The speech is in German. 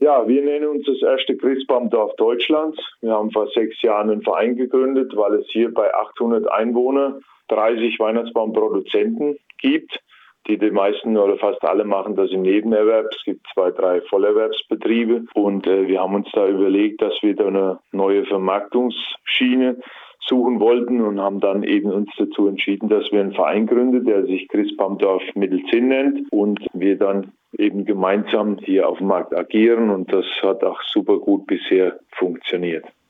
Ja, wir nennen uns das erste Christbaumdorf Deutschlands. Wir haben vor 6 Jahren einen Verein gegründet, weil es hier bei 800 Einwohnern 30 Weihnachtsbaumproduzenten gibt. Die meisten oder fast alle machen das im Nebenerwerb. Es gibt 2, 3 Vollerwerbsbetriebe. Und wir haben uns da überlegt, dass wir da eine neue Vermarktungsschiene suchen wollten und haben dann eben uns dazu entschieden, dass wir einen Verein gründen, der sich Christbaumdorf Mittelzinn nennt und wir dann eben gemeinsam hier auf dem Markt agieren und das hat auch super gut bisher funktioniert.